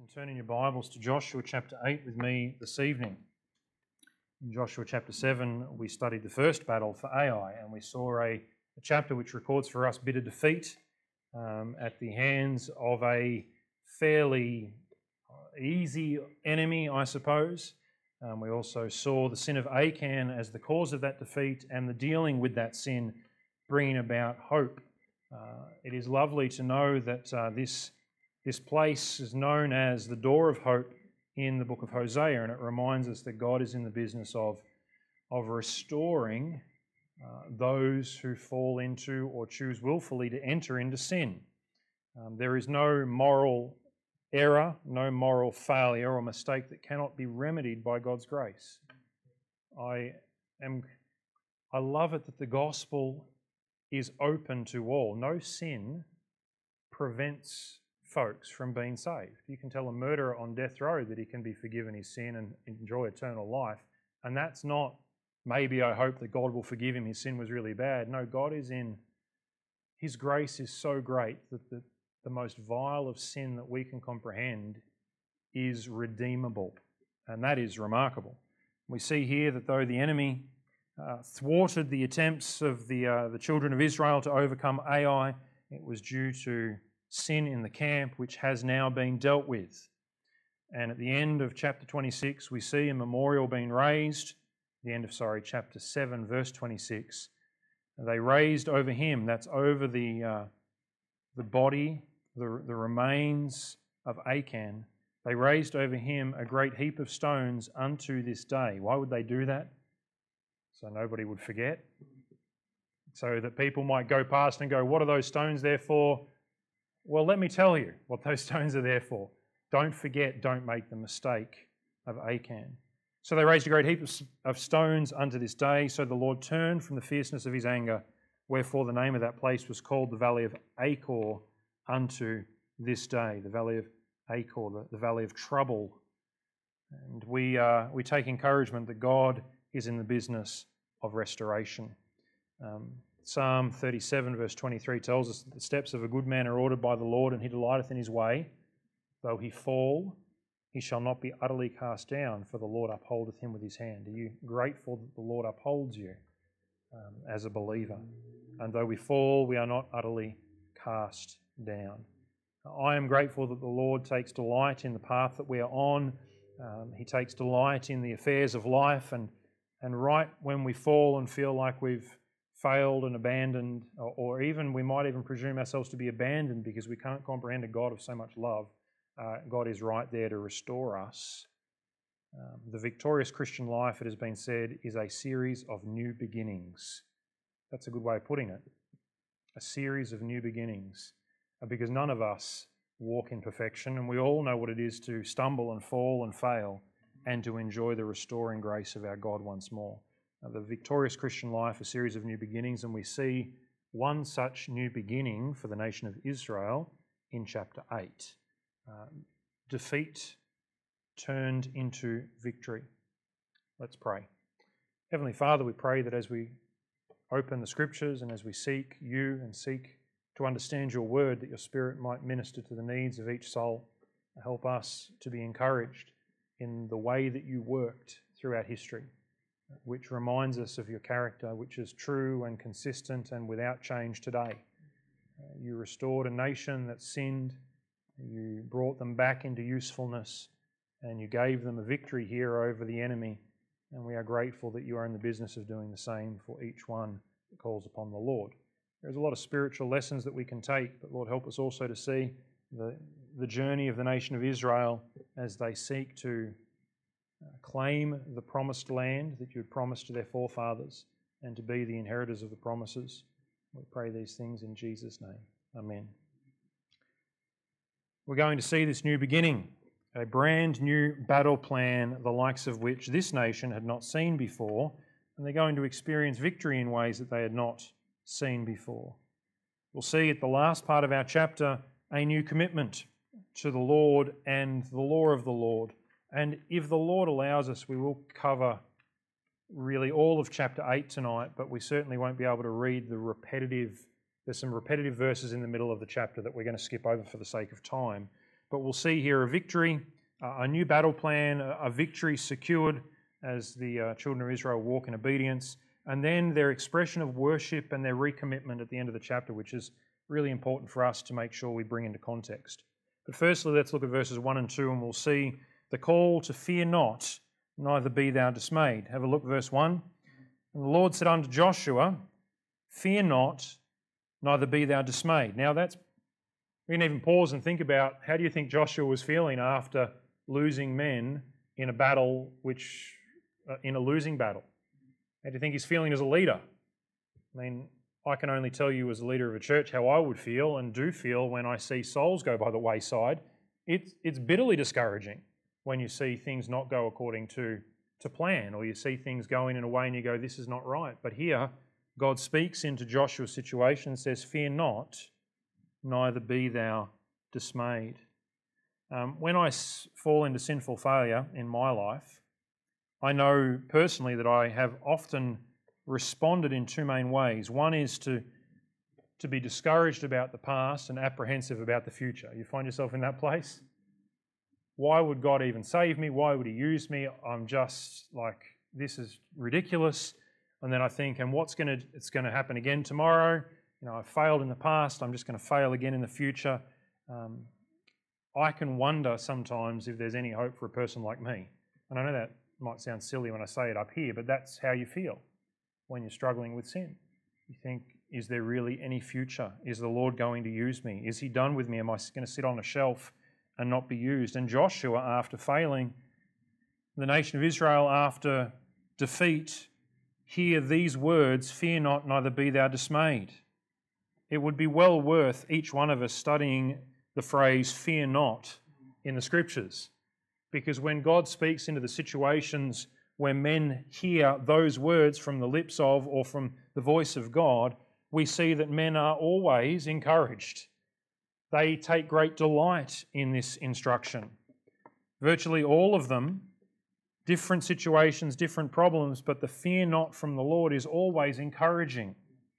And turn in your Bibles to Joshua chapter 8 with me this evening. In Joshua chapter 7, we studied the first battle for Ai, and we saw a chapter which records for us bitter defeat at the hands of a fairly easy enemy, I suppose. We also saw the sin of Achan as the cause of that defeat and the dealing with that sin bringing about hope. It is lovely to know that this place is known as the door of hope in the book of Hosea, and it reminds us that God is in the business of restoring those who fall into or choose willfully to enter into sin. There is no moral error, no moral failure or mistake that cannot be remedied by God's grace. I love it that the gospel is open to all. No sin prevents folks from being saved. You can tell a murderer on death row that he can be forgiven his sin and enjoy eternal life, and that's not, maybe I hope that God will forgive him, his sin was really bad. No, God is in, His grace is so great that the most vile of sin that we can comprehend is redeemable, and that is remarkable. We see here that though the enemy thwarted the attempts of the children of Israel to overcome Ai, it was due to sin in the camp, which has now been dealt with. And at the end of chapter 26, we see a memorial being raised. Chapter 7, verse 26. They raised over him, that's over the body, the remains of Achan. They raised over him a great heap of stones unto this day. Why would they do that? So nobody would forget. So that people might go past and go, what are those stones there for? Well, let me tell you what those stones are there for. Don't forget, don't make the mistake of Achan. So they raised a great heap of stones unto this day. So the Lord turned from the fierceness of his anger, wherefore the name of that place was called the Valley of Achor unto this day. The Valley of Achor, the Valley of Trouble. And we take encouragement that God is in the business of restoration. Psalm 37 verse 23 tells us that the steps of a good man are ordered by the Lord, and he delighteth in his way. Though he fall, he shall not be utterly cast down, for the Lord upholdeth him with his hand. Are you grateful that the Lord upholds you as a believer? And though we fall, we are not utterly cast down. I am grateful that the Lord takes delight in the path that we are on. He takes delight in the affairs of life, and right when we fall and feel like we've failed and abandoned, or even we might even presume ourselves to be abandoned because we can't comprehend a God of so much love, God is right there to restore us. The victorious Christian life, it has been said, is a series of new beginnings. That's a good way of putting it. A series of new beginnings. Because none of us walk in perfection, and we all know what it is to stumble and fall and fail, and to enjoy the restoring grace of our God once more. The victorious Christian life, a series of new beginnings, and we see one such new beginning for the nation of Israel in chapter 8. Defeat turned into victory. Let's pray. Heavenly Father, we pray that as we open the Scriptures and as we seek you and seek to understand your word, that your Spirit might minister to the needs of each soul. Help us to be encouraged in the way that you worked throughout history, which reminds us of your character, which is true and consistent and without change today. You restored a nation that sinned, you brought them back into usefulness, and you gave them a victory here over the enemy, and we are grateful that you are in the business of doing the same for each one that calls upon the Lord. There's a lot of spiritual lessons that we can take, but Lord, help us also to see the journey of the nation of Israel as they seek to claim the promised land that you had promised to their forefathers and to be the inheritors of the promises. We pray these things in Jesus' name. Amen. We're going to see this new beginning, a brand new battle plan, the likes of which this nation had not seen before, and they're going to experience victory in ways that they had not seen before. We'll see at the last part of our chapter a new commitment to the Lord and the law of the Lord. And if the Lord allows us, we will cover really all of chapter 8 tonight, but we certainly won't be able to read there's some repetitive verses in the middle of the chapter that we're going to skip over for the sake of time. but we'll see here a victory, a new battle plan, a victory secured as the children of Israel walk in obedience, and then their expression of worship and their recommitment at the end of the chapter, which is really important for us to make sure we bring into context. But firstly, let's look at verses 1 and 2, and we'll see the call to fear not, neither be thou dismayed. Have a look, verse 1. And the Lord said unto Joshua, fear not, neither be thou dismayed. Now we can even pause and think about, how do you think Joshua was feeling after losing men in a battle in a losing battle? How do you think he's feeling as a leader? I mean, I can only tell you as a leader of a church how I would feel and do feel when I see souls go by the wayside. It's bitterly discouraging when you see things not go according to plan, or you see things going in a way and you go, this is not right. But here, God speaks into Joshua's situation and says, fear not, neither be thou dismayed. When I fall into sinful failure in my life, I know personally that I have often responded in two main ways. One is to be discouraged about the past and apprehensive about the future. You find yourself in that place? Why would God even save me? Why would He use me? I'm just like, this is ridiculous. And then I think, and it's going to happen again tomorrow. You know, I've failed in the past. I'm just going to fail again in the future. I can wonder sometimes if there's any hope for a person like me. And I know that might sound silly when I say it up here, but that's how you feel when you're struggling with sin. You think, is there really any future? Is the Lord going to use me? Is He done with me? Am I going to sit on a shelf and not be used? And Joshua, after failing, the nation of Israel, after defeat, hear these words, fear not, neither be thou dismayed. It would be well worth each one of us studying the phrase, fear not, in the Scriptures. Because when God speaks into the situations where men hear those words from the lips of or from the voice of God, we see that men are always encouraged. They take great delight in this instruction. Virtually all of them, different situations, different problems, but the fear not from the Lord is always encouraging.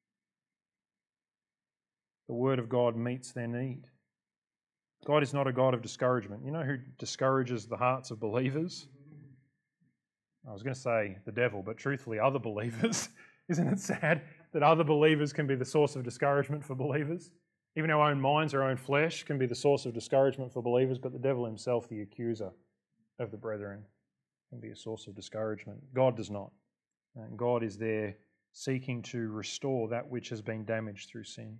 The Word of God meets their need. God is not a God of discouragement. You know who discourages the hearts of believers? I was going to say the devil, but truthfully, other believers. Isn't it sad that other believers can be the source of discouragement for believers? Even our own minds, our own flesh can be the source of discouragement for believers, but the devil himself, the accuser of the brethren, can be a source of discouragement. God does not. And God is there seeking to restore that which has been damaged through sin.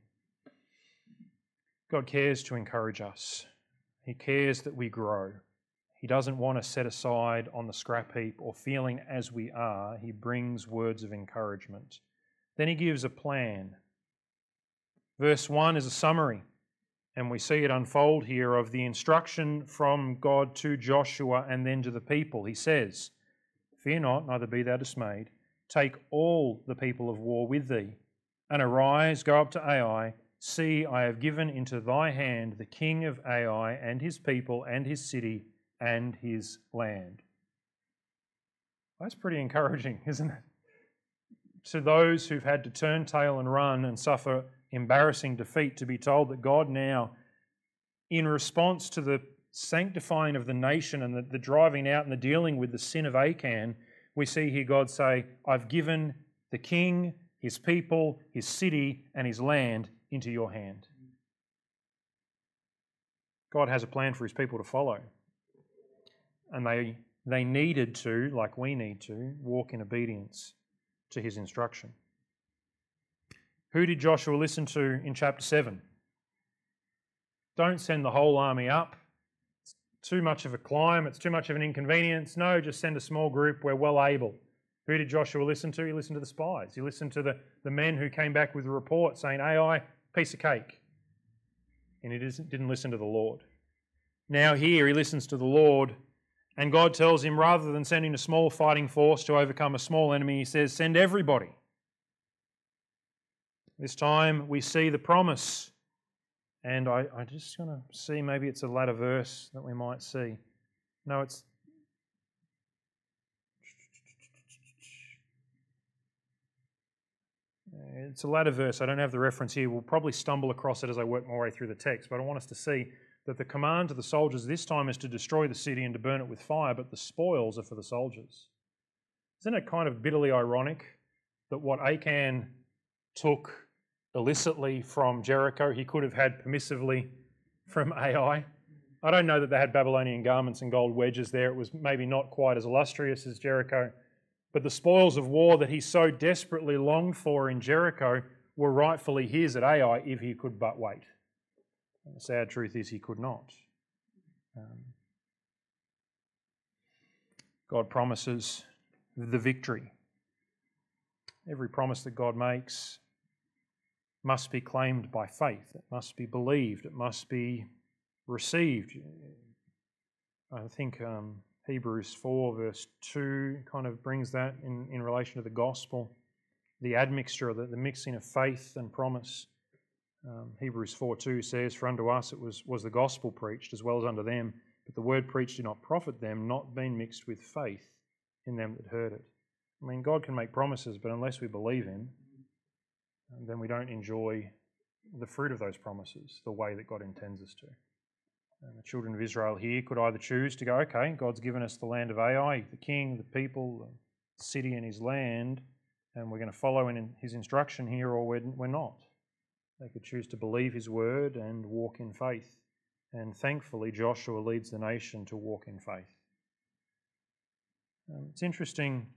God cares to encourage us. He cares that we grow. He doesn't want us set aside on the scrap heap or feeling as we are. He brings words of encouragement. Then He gives a plan. Verse 1 is a summary, and we see it unfold here of the instruction from God to Joshua and then to the people. He says, fear not, neither be thou dismayed. Take all the people of war with thee, and arise, go up to Ai. See, I have given into thy hand the king of Ai and his people and his city and his land. That's pretty encouraging, isn't it? To those who've had to turn tail and run and suffer embarrassing defeat, to be told that God now, in response to the sanctifying of the nation and the driving out and the dealing with the sin of Achan, we see here God say, I've given the king, his people, his city and his land into your hand. God has a plan for His people to follow. And they needed to, like we need to, walk in obedience to His instruction. Who did Joshua listen to in chapter 7? Don't send the whole army up. It's too much of a climb. It's too much of an inconvenience. No, just send a small group. We're well able. Who did Joshua listen to? He listened to the spies. He listened to the men who came back with a report saying, Ai, piece of cake. And he didn't listen to the Lord. Now here he listens to the Lord, and God tells him, rather than sending a small fighting force to overcome a small enemy, He says, send everybody. This time we see the promise. And I just want to see, maybe it's a latter verse that we might see. No, it's a latter verse. I don't have the reference here. We'll probably stumble across it as I work my way through the text, but I want us to see that the command to the soldiers this time is to destroy the city and to burn it with fire, but the spoils are for the soldiers. Isn't it kind of bitterly ironic that what Achan took illicitly from Jericho, he could have had permissively from Ai? I don't know that they had Babylonian garments and gold wedges there. It was maybe not quite as illustrious as Jericho. But the spoils of war that he so desperately longed for in Jericho were rightfully his at Ai if he could but wait. And the sad truth is he could not. God promises the victory. Every promise that God makes must be claimed by faith. It must be believed. It must be received. I think Hebrews 4 verse 2 kind of brings that in relation to the gospel, the admixture, the mixing of faith and promise. Hebrews 4:2 says, "For unto us it was the gospel preached as well as unto them, but the word preached did not profit them, not being mixed with faith in them that heard it." I mean, God can make promises, but unless we believe Him, then we don't enjoy the fruit of those promises the way that God intends us to. And the children of Israel here could either choose to go, okay, God's given us the land of Ai, the king, the people, the city and his land, and we're going to follow in his instruction here, or we're not. They could choose to believe his word and walk in faith. And thankfully, Joshua leads the nation to walk in faith. It's interesting.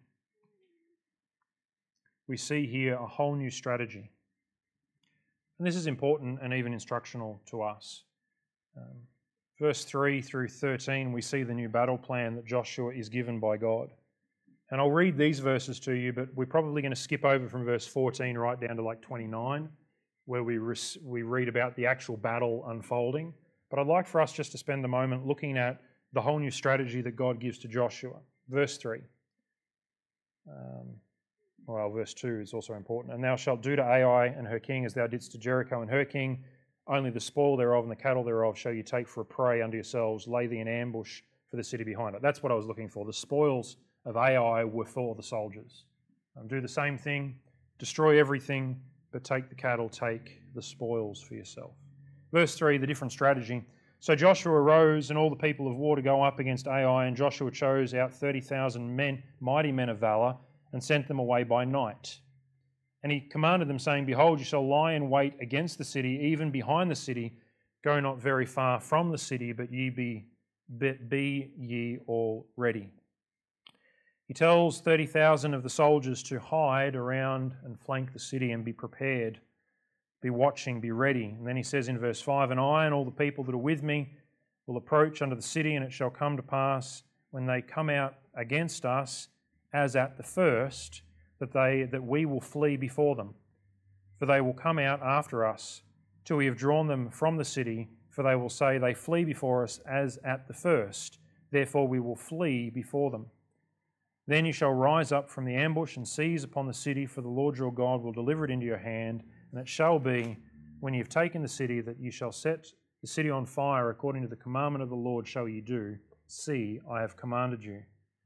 We see here a whole new strategy. And this is important and even instructional to us. Verse 3 through 13, we see the new battle plan that Joshua is given by God. And I'll read these verses to you, but we're probably going to skip over from verse 14 right down to like 29, where we read about the actual battle unfolding. But I'd like for us just to spend a moment looking at the whole new strategy that God gives to Joshua. Verse 3. Verse 2 is also important. "And thou shalt do to Ai and her king as thou didst to Jericho and her king. Only the spoil thereof and the cattle thereof shall you take for a prey unto yourselves. Lay thee in ambush for the city behind it." That's what I was looking for. The spoils of Ai were for the soldiers. Do the same thing. Destroy everything, but take the cattle, take the spoils for yourself. Verse 3, the different strategy. "So Joshua arose and all the people of war to go up against Ai, and Joshua chose out 30,000 men, mighty men of valour, and sent them away by night. And he commanded them, saying, Behold, you shall lie in wait against the city, even behind the city. Go not very far from the city, but be ye all ready." He tells 30,000 of the soldiers to hide around and flank the city and be prepared, be watching, be ready. And then he says in verse 5, "And I and all the people that are with me will approach unto the city, and it shall come to pass when they come out against us, as at the first, that we will flee before them. For they will come out after us, till we have drawn them from the city. For they will say, They flee before us as at the first. Therefore we will flee before them. Then you shall rise up from the ambush and seize upon the city, for the Lord your God will deliver it into your hand. And it shall be, when you have taken the city, that you shall set the city on fire, according to the commandment of the Lord shall you do. See, I have commanded you."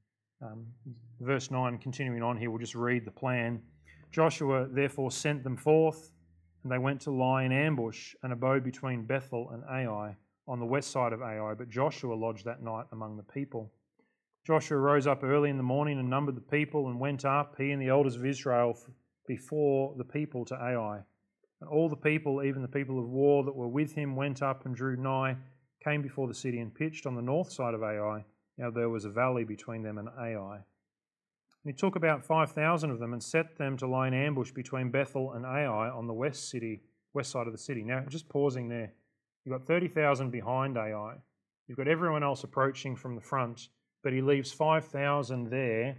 Verse 9, continuing on here, we'll just read the plan. "Joshua therefore sent them forth, and they went to lie in ambush and abode between Bethel and Ai, on the west side of Ai. But Joshua lodged that night among the people. Joshua rose up early in the morning and numbered the people, and went up, he and the elders of Israel, before the people to Ai. And all the people, even the people of war that were with him, went up and drew nigh, came before the city, and pitched on the north side of Ai. Now there was a valley between them and Ai. And he took about 5,000 of them and set them to lie in ambush between Bethel and Ai on the west side of the city." Now, just pausing there. You've got 30,000 behind Ai. You've got everyone else approaching from the front, but he leaves 5,000 there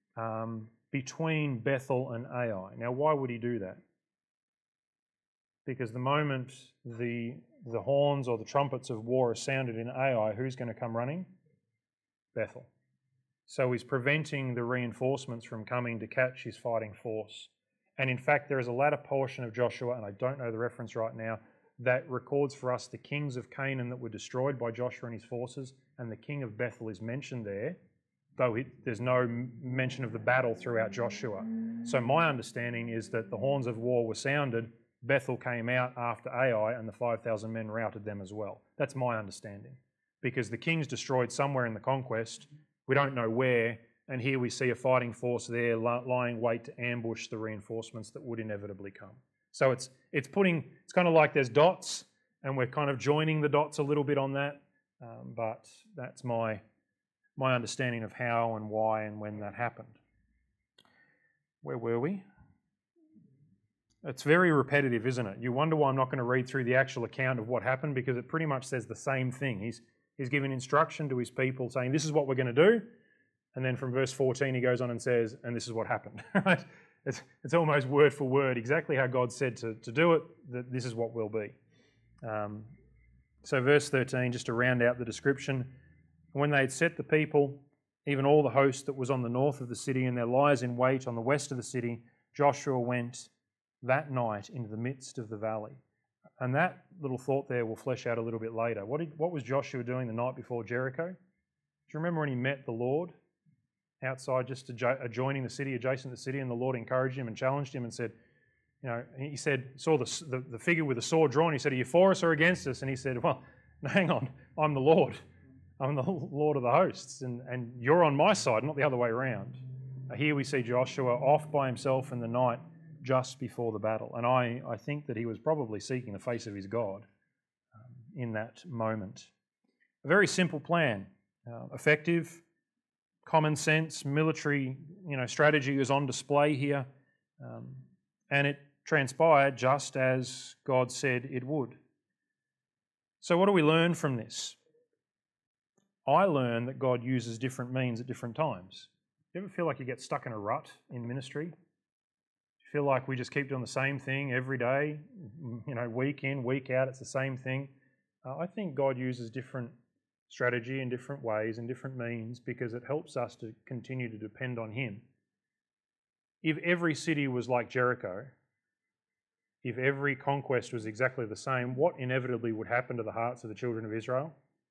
between Bethel and Ai. Now, why would he do that? Because the moment the horns or the trumpets of war are sounded in Ai, who's going to come running? Bethel. So he's preventing the reinforcements from coming to catch his fighting force. And in fact, there is a latter portion of Joshua, and I don't know the reference right now, that records for us the kings of Canaan that were destroyed by Joshua and his forces, and the king of Bethel is mentioned there, though there's no mention of the battle throughout Joshua. So my understanding is that the horns of war were sounded, Bethel came out after Ai and the 5,000 men routed them as well. That's my understanding. Because the king's destroyed somewhere in the conquest, we don't know where, and here we see a fighting force there lying wait to ambush the reinforcements that would inevitably come. So it's kind of like there's dots, and we're kind of joining the dots a little bit on that, but that's my understanding of how and why and when that happened. Where were we? It's very repetitive, isn't it? You wonder why I'm not going to read through the actual account of what happened, because it pretty much says the same thing. He's given instruction to his people saying, this is what we're going to do. And then from verse 14, he goes on and says, and this is what happened. Right? It's almost word for word, exactly how God said to do it, that this is what will be. So verse 13, just to round out the description, when they had set the people, even all the host that was on the north of the city, and their lies in wait on the west of the city, Joshua went that night into the midst of the valley. And that little thought there will flesh out a little bit later. What was Joshua doing the night before Jericho? Do you remember when he met the Lord outside, just adjoining the city, adjacent to the city, and the Lord encouraged him and challenged him and said, he said, saw the figure with the sword drawn. He said, are you for us or against us? And he said, well, hang on, I'm the Lord. I'm the Lord of the hosts, and you're on my side, not the other way around. Here we see Joshua off by himself in the night just before the battle. And I think that he was probably seeking the face of his God in that moment. A very simple plan, effective, common sense, military strategy is on display here. And it transpired just as God said it would. So what do we learn from this? I learn that God uses different means at different times. Do you ever feel like you get stuck in a rut in ministry? Feel like we just keep doing the same thing every day, week in, week out, it's the same thing. I think God uses different strategy in different ways and different means because it helps us to continue to depend on Him. If every city was like Jericho, if every conquest was exactly the same, what inevitably would happen to the hearts of the children of Israel?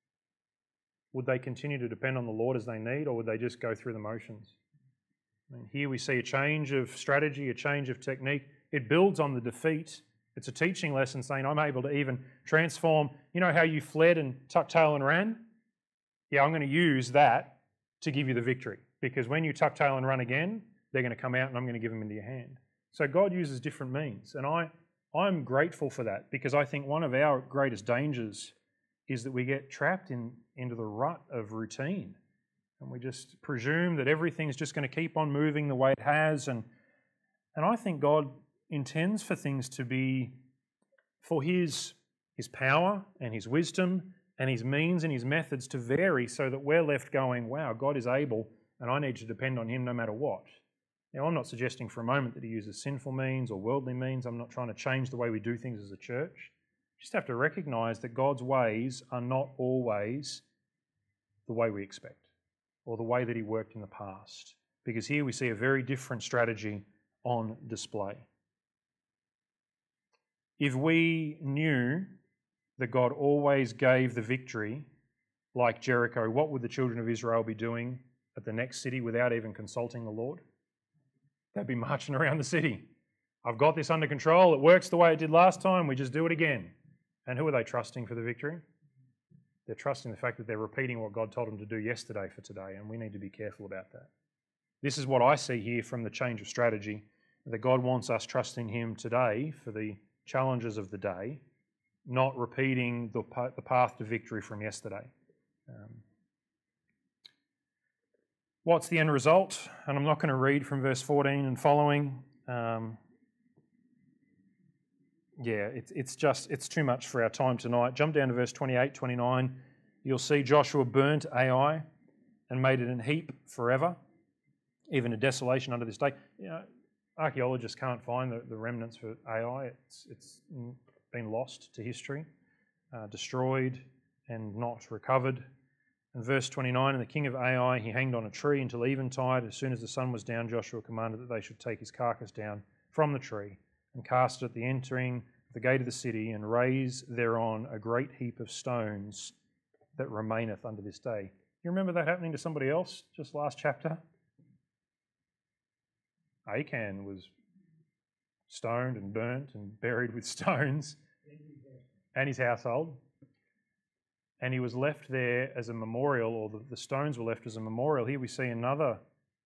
Would they continue to depend on the Lord as they need, or would they just go through the motions? Here we see a change of strategy, a change of technique. It builds on the defeat. It's a teaching lesson saying I'm able to even transform. You know how you fled and tucked tail and ran? Yeah, I'm going to use that to give you the victory. Because when you tuck tail and run again, they're going to come out and I'm going to give them into your hand. So God uses different means. And I'm grateful for that, because I think one of our greatest dangers is that we get trapped into the rut of routine. And we just presume that everything's just going to keep on moving the way it has. And I think God intends for things to be for His power and His wisdom and His means and His methods to vary, so that we're left going, wow, God is able and I need to depend on Him no matter what. Now, I'm not suggesting for a moment that He uses sinful means or worldly means. I'm not trying to change the way we do things as a church. We just have to recognise that God's ways are not always the way we expect, or the way that He worked in the past. Because here we see a very different strategy on display. If we knew that God always gave the victory, like Jericho, what would the children of Israel be doing at the next city without even consulting the Lord? They'd be marching around the city. I've got this under control. It works the way it did last time. We just do it again. And who are they trusting for the victory? They're trusting the fact that they're repeating what God told them to do yesterday for today, and we need to be careful about that. This is what I see here from the change of strategy, that God wants us trusting Him today for the challenges of the day, not repeating the path to victory from yesterday. What's the end result? And I'm not going to read from verse 14 and following. It's too much for our time tonight. Jump down to verse 28, 29. You'll see Joshua burnt Ai and made it a heap forever, even a desolation unto this day. Archaeologists can't find the remnants for Ai. It's been lost to history, destroyed and not recovered. And verse 29, and the king of Ai, he hanged on a tree until eventide. As soon as the sun was down, Joshua commanded that they should take his carcass down from the tree and cast it at the entering of the gate of the city, and raise thereon a great heap of stones that remaineth unto this day. You remember that happening to somebody else just last chapter? Achan was stoned and burnt and buried with stones, and his household. And he was left there as a memorial, or the stones were left as a memorial. Here we see another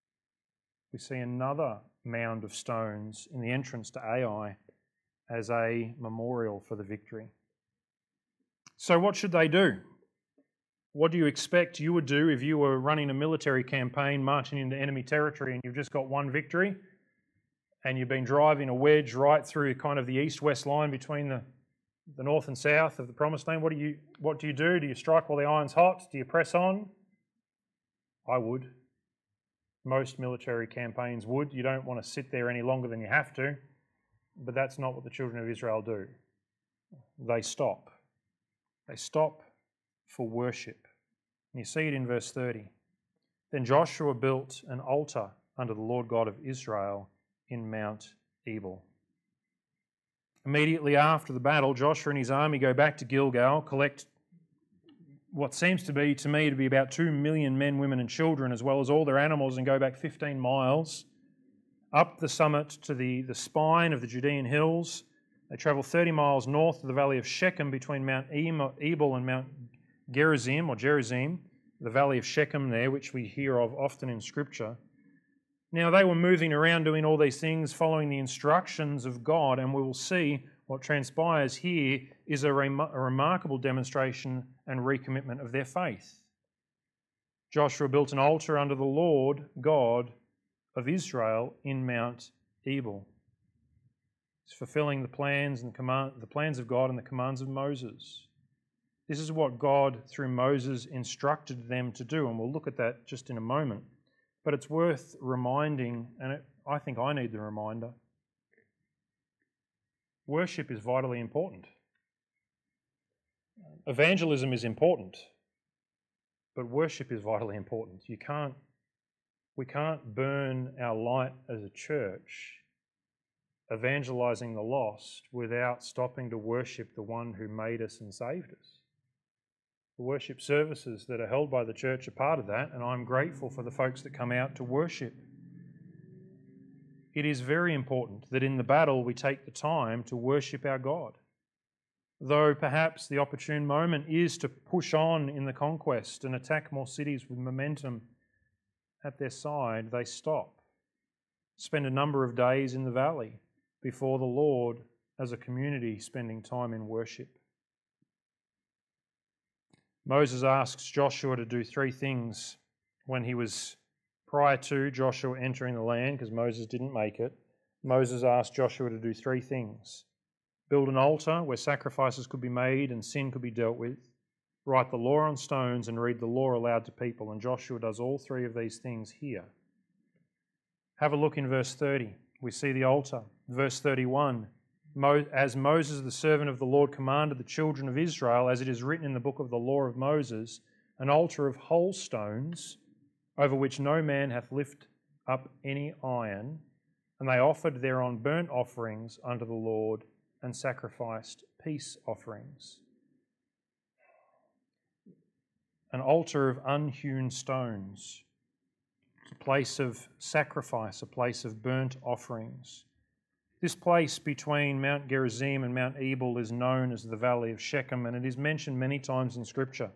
mound of stones in the entrance to Ai as a memorial for the victory. So what should they do? What do you expect you would do if you were running a military campaign, marching into enemy territory, and you've just got one victory, and you've been driving a wedge right through kind of the east-west line between the north and south of the Promised Land? What do you do? Do you strike while the iron's hot? Do you press on? I would. Most military campaigns would. You don't want to sit there any longer than you have to, but that's not what the children of Israel do. They stop. They stop for worship. And you see it in verse 30. Then Joshua built an altar unto the Lord God of Israel in Mount Ebal. Immediately after the battle, Joshua and his army go back to Gilgal, collect what seems to me to be about 2 million men, women and children, as well as all their animals, and go back 15 miles up the summit to the spine of the Judean hills. They travel 30 miles north of the valley of Shechem between Mount Ebal and Mount Gerizim, the valley of Shechem there, which we hear of often in Scripture. Now, they were moving around doing all these things, following the instructions of God, and we will see what transpires here is a remarkable demonstration and recommitment of their faith. Joshua built an altar unto the Lord God of Israel in Mount Ebal. It's fulfilling the plans and the plans of God and the commands of Moses. This is what God, through Moses, instructed them to do, and we'll look at that just in a moment. But it's worth reminding, and I think I need the reminder, worship is vitally important. Evangelism is important, but worship is vitally important. We can't burn our light as a church evangelizing the lost without stopping to worship the one who made us and saved us. The worship services that are held by the church are part of that, and I'm grateful for the folks that come out to worship. It is very important that in the battle we take the time to worship our God. Though perhaps the opportune moment is to push on in the conquest and attack more cities with momentum at their side, they stop, spend a number of days in the valley before the Lord as a community, spending time in worship. Moses asks Joshua to do 3 things when he was prior to Joshua entering the land, because Moses didn't make it. Moses asked Joshua to do 3 things. Build an altar where sacrifices could be made and sin could be dealt with. Write the law on stones and read the law aloud to people. And Joshua does all 3 of these things here. Have a look in verse 30. We see the altar. Verse 31. As Moses, the servant of the Lord, commanded the children of Israel, as it is written in the book of the law of Moses, an altar of whole stones, over which no man hath lifted up any iron, and they offered thereon burnt offerings unto the Lord, and sacrificed peace offerings. An altar of unhewn stones, a place of sacrifice, a place of burnt offerings. This place between Mount Gerizim and Mount Ebal is known as the Valley of Shechem, and it is mentioned many times in Scripture.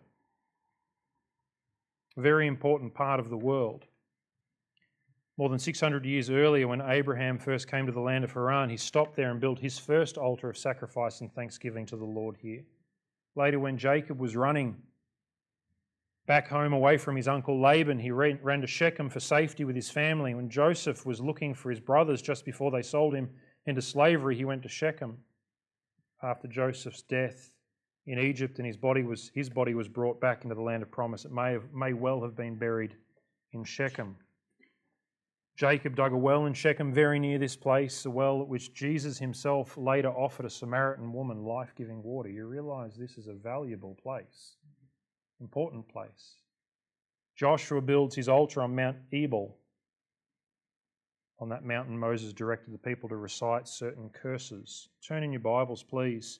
A very important part of the world. More than 600 years earlier, when Abraham first came to the land of Haran, he stopped there and built his first altar of sacrifice and thanksgiving to the Lord here. Later, when Jacob was running back home away from his uncle Laban, he ran to Shechem for safety with his family. When Joseph was looking for his brothers just before they sold him into slavery, he went to Shechem. After Joseph's death in Egypt, and his body was brought back into the land of promise. It may well have been buried in Shechem. Jacob dug a well in Shechem very near this place, a well at which Jesus himself later offered a Samaritan woman life-giving water. You realise this is a valuable place, important place. Joshua builds his altar on Mount Ebal. On that mountain, Moses directed the people to recite certain curses. Turn in your Bibles, please,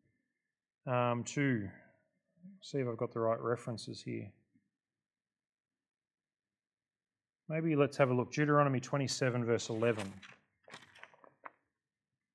to see if I've got the right references here. Maybe let's have a look. Deuteronomy 27, verse 11.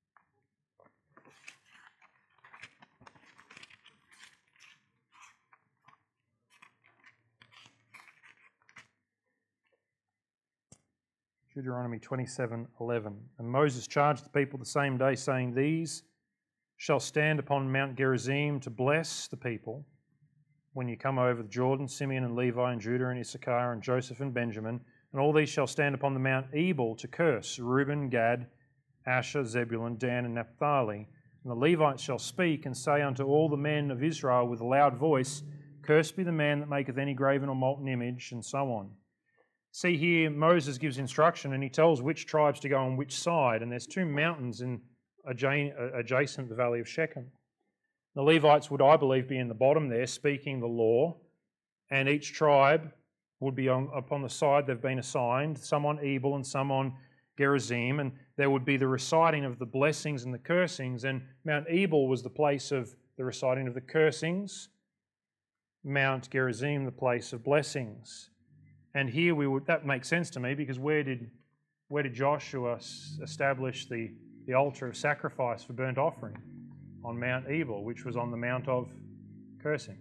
Deuteronomy 27:11. And Moses charged the people the same day, saying, These shall stand upon Mount Gerizim to bless the people when you come over the Jordan, Simeon and Levi and Judah and Issachar and Joseph and Benjamin. And all these shall stand upon the Mount Ebal to curse Reuben, Gad, Asher, Zebulun, Dan and Naphtali. And the Levites shall speak and say unto all the men of Israel with a loud voice, Cursed be the man that maketh any graven or molten image, and so on. See here, Moses gives instruction and he tells which tribes to go on which side. And there's two mountains adjacent the valley of Shechem. The Levites would, I believe, be in the bottom there speaking the law, and each tribe would be upon the side they've been assigned, some on Ebal and some on Gerizim, and there would be the reciting of the blessings and the cursings, and Mount Ebal was the place of the reciting of the cursings, Mount Gerizim the place of blessings. And here that makes sense to me, because where did Joshua establish the altar of sacrifice for burnt offering? On Mount Ebal, which was on the Mount of Cursing.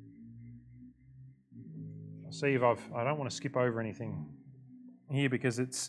See if I don't want to skip over anything here, because it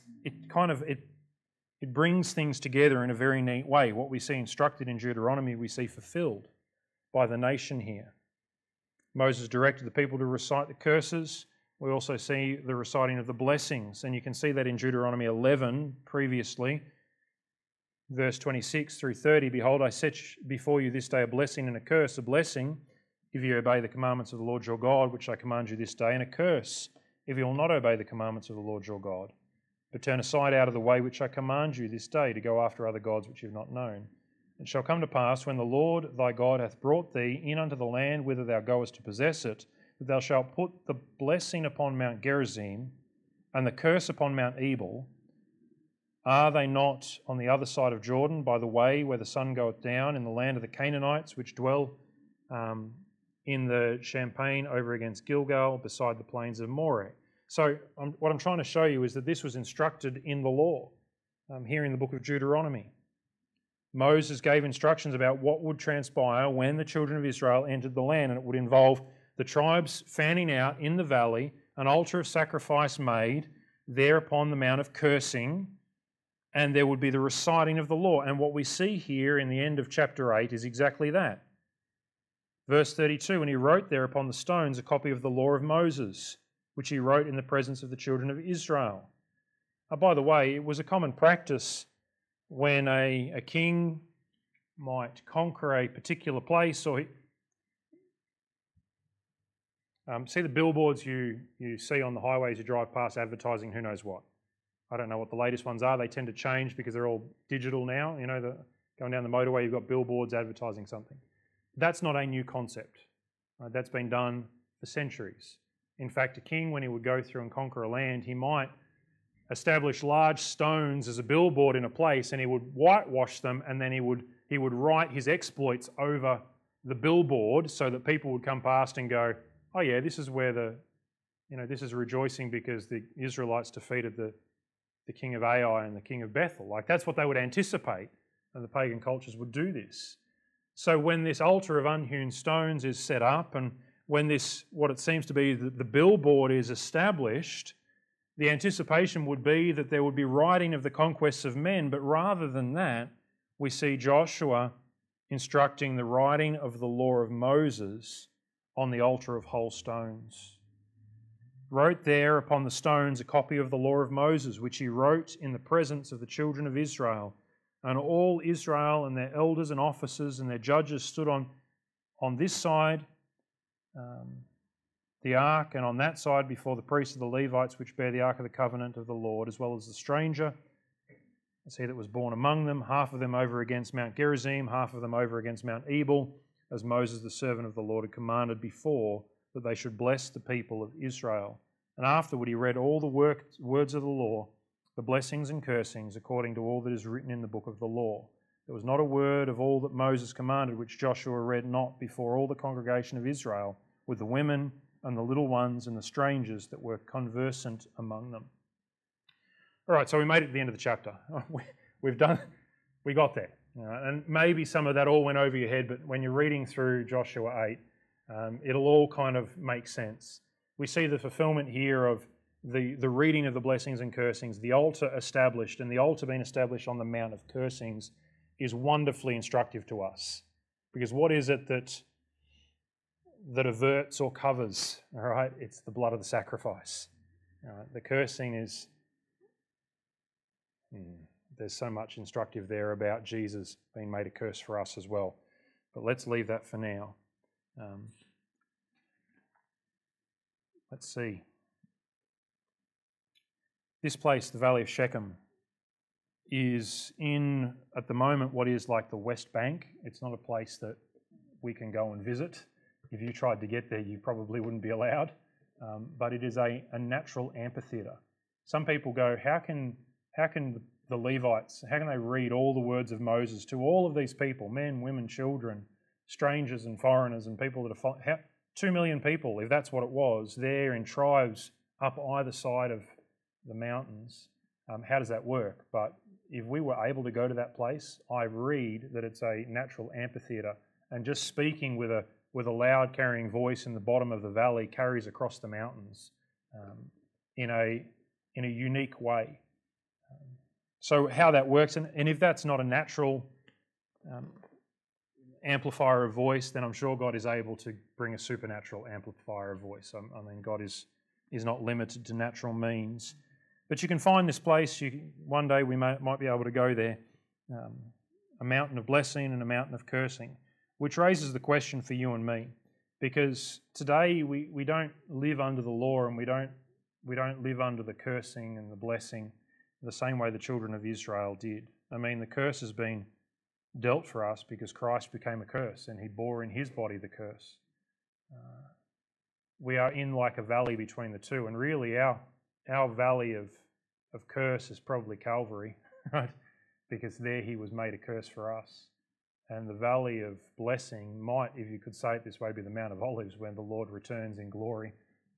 brings things together in a very neat way. What we see instructed in Deuteronomy, we see fulfilled by the nation here. Moses directed the people to recite the curses. We also see the reciting of the blessings, and you can see that in Deuteronomy 11 previously. Verse 26 through 30, Behold, I set before you this day a blessing and a curse. A blessing, if you obey the commandments of the Lord your God, which I command you this day, and a curse, if you will not obey the commandments of the Lord your God, but turn aside out of the way which I command you this day, to go after other gods which you have not known. It shall come to pass, when the Lord thy God hath brought thee in unto the land whither thou goest to possess it, that thou shalt put the blessing upon Mount Gerizim, and the curse upon Mount Ebal. Are they not on the other side of Jordan, by the way where the sun goeth down, in the land of the Canaanites, which dwell in the champaign over against Gilgal, beside the plains of Moreh? So what I'm trying to show you is that this was instructed in the law, here in the book of Deuteronomy. Moses gave instructions about what would transpire when the children of Israel entered the land, and it would involve the tribes fanning out in the valley, an altar of sacrifice made there upon the Mount of Cursing, and there would be the reciting of the law. And what we see here in the end of chapter 8 is exactly that. Verse 32, and he wrote there upon the stones a copy of the law of Moses, which he wrote in the presence of the children of Israel. By the way, it was a common practice when a king might conquer a particular place, or see the billboards you see on the highways you drive past advertising who knows what. I don't know what the latest ones are. They tend to change because they're all digital now. You know, going down the motorway, you've got billboards advertising something. That's not a new concept. That's been done for centuries. In fact, a king, when he would go through and conquer a land, he might establish large stones as a billboard in a place, and he would whitewash them, and then he would write his exploits over the billboard so that people would come past and go, oh yeah, this is where this is rejoicing because the Israelites defeated the king of Ai and the king of Bethel. Like, that's what they would anticipate, and the pagan cultures would do this. So when this altar of unhewn stones is set up, and when this, what it seems to be the billboard is established, the anticipation would be that there would be writing of the conquests of men, but rather than that, we see Joshua instructing the writing of the law of Moses on the altar of whole stones. Wrote there upon the stones a copy of the law of Moses, which he wrote in the presence of the children of Israel. And all Israel and their elders and officers and their judges stood on this side, the ark, and on that side before the priests of the Levites, which bear the ark of the covenant of the Lord, as well as the stranger, as he that was born among them, half of them over against Mount Gerizim, half of them over against Mount Ebal, as Moses the servant of the Lord had commanded before, that they should bless the people of Israel. And afterward he read all the words of the law, the blessings and cursings, according to all that is written in the book of the law. There was not a word of all that Moses commanded which Joshua read not before all the congregation of Israel, with the women and the little ones and the strangers that were conversant among them. All right, so we made it to the end of the chapter. We got there. And maybe some of that all went over your head, but when you're reading through Joshua 8, it'll all kind of make sense. We see the fulfillment here of the reading of the blessings and cursings, the altar established, and the altar being established on the Mount of Cursings is wonderfully instructive to us. Because what is it that averts or covers? All right, it's the blood of the sacrifice. The cursing is, there's so much instructive there about Jesus being made a curse for us as well. But let's leave that for now. Let's see. This place, the Valley of Shechem, is in, at the moment, what is like the West Bank. It's not a place that we can go and visit. If you tried to get there, you probably wouldn't be allowed. But it is a natural amphitheatre. Some people go, how can the Levites, how can they read all the words of Moses to all of these people, men, women, children, strangers and foreigners and people that are 2 million people, if that's what it was, there in tribes up either side of the mountains. How does that work? But if we were able to go to that place, I read that it's a natural amphitheatre, and just speaking with a loud carrying voice in the bottom of the valley carries across the mountains in a unique way. So how that works, and if that's not a natural amplifier of voice, then I'm sure God is able to bring a supernatural amplifier of voice. I mean, God is not limited to natural means. But you can find this place. One day we might be able to go there, a mountain of blessing and a mountain of cursing, which raises the question for you and me, because today we don't live under the law, and we don't live under the cursing and the blessing the same way the children of Israel did. I mean, the curse has been dealt for us because Christ became a curse and he bore in his body the curse. We are in like a valley between the two, and really our valley of curse is probably Calvary, right? Because there he was made a curse for us. And the valley of blessing might, if you could say it this way, be the Mount of Olives when the Lord returns in glory.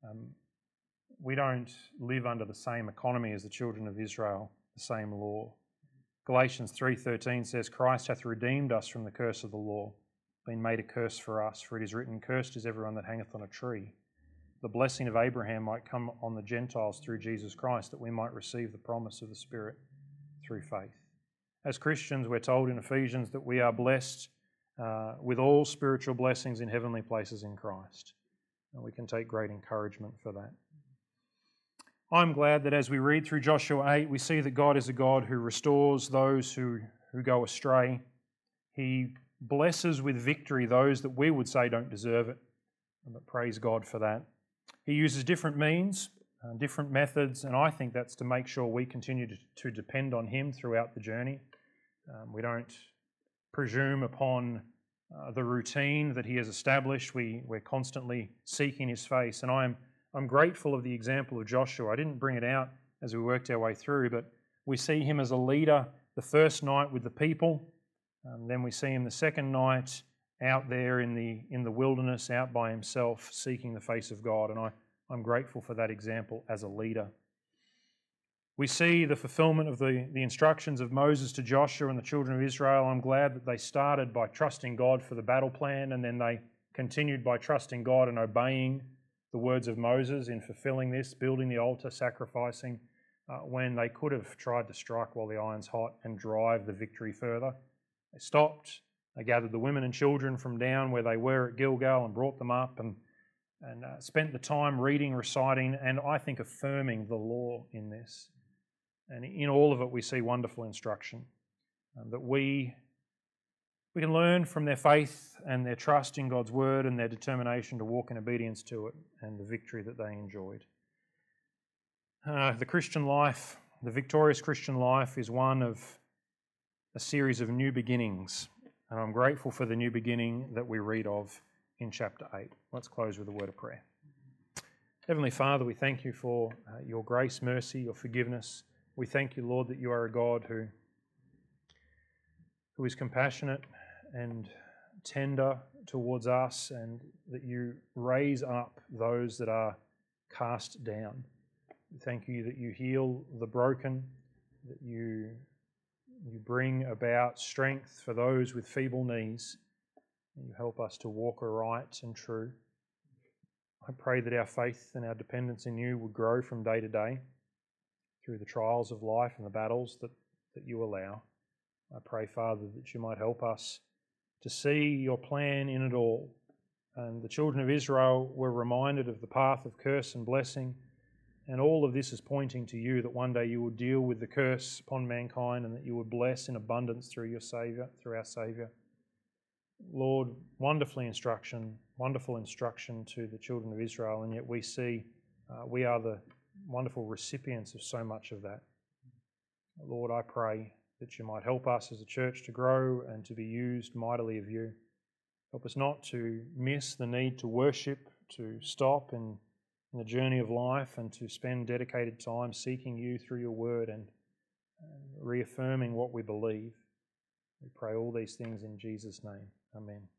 We don't live under the same economy as the children of Israel, the same law. Galatians 3:13 says, Christ hath redeemed us from the curse of the law, been made a curse for us, for it is written, cursed is everyone that hangeth on a tree. The blessing of Abraham might come on the Gentiles through Jesus Christ, that we might receive the promise of the Spirit through faith. As Christians, we're told in Ephesians that we are blessed with all spiritual blessings in heavenly places in Christ. And we can take great encouragement for that. I'm glad that as we read through Joshua 8, we see that God is a God who restores those who go astray. He blesses with victory those that we would say don't deserve it. But praise God for that. He uses different means, different methods, and I think that's to make sure we continue to depend on Him throughout the journey. We don't presume upon the routine that He has established. We're constantly seeking His face, and I'm grateful of the example of Joshua. I didn't bring it out as we worked our way through, but we see him as a leader the first night with the people. Then we see him the second night out there in the wilderness, out by himself, seeking the face of God. And I'm grateful for that example as a leader. We see the fulfillment of the instructions of Moses to Joshua and the children of Israel. I'm glad that they started by trusting God for the battle plan, and then they continued by trusting God and obeying the words of Moses in fulfilling this, building the altar, sacrificing, when they could have tried to strike while the iron's hot and drive the victory further. They stopped. They gathered the women and children from down where they were at Gilgal and brought them up and spent the time reading, reciting, and I think affirming the law in this. And in all of it we see wonderful instruction, that we can learn from their faith and their trust in God's word and their determination to walk in obedience to it and the victory that they enjoyed. The Christian life, the victorious Christian life, is one of a series of new beginnings, and I'm grateful for the new beginning that we read of in chapter 8. Let's close with a word of prayer. Heavenly Father, we thank you for your grace, mercy, your forgiveness. We thank you, Lord, that you are a God who is compassionate and tender towards us, and that you raise up those that are cast down. We thank you that you heal the broken, that you bring about strength for those with feeble knees, and you help us to walk aright and true. I pray that our faith and our dependence in you would grow from day to day through the trials of life and the battles that you allow. I pray, Father, that you might help us to see your plan in it all. And the children of Israel were reminded of the path of curse and blessing, and all of this is pointing to you, that one day you will deal with the curse upon mankind and that you would bless in abundance through your Saviour, through our Saviour. Lord, wonderful instruction to the children of Israel, and yet we see we are the wonderful recipients of so much of that. Lord, I pray that you might help us as a church to grow and to be used mightily of you. Help us not to miss the need to worship, to stop in the journey of life and to spend dedicated time seeking you through your word and reaffirming what we believe. We pray all these things in Jesus' name. Amen.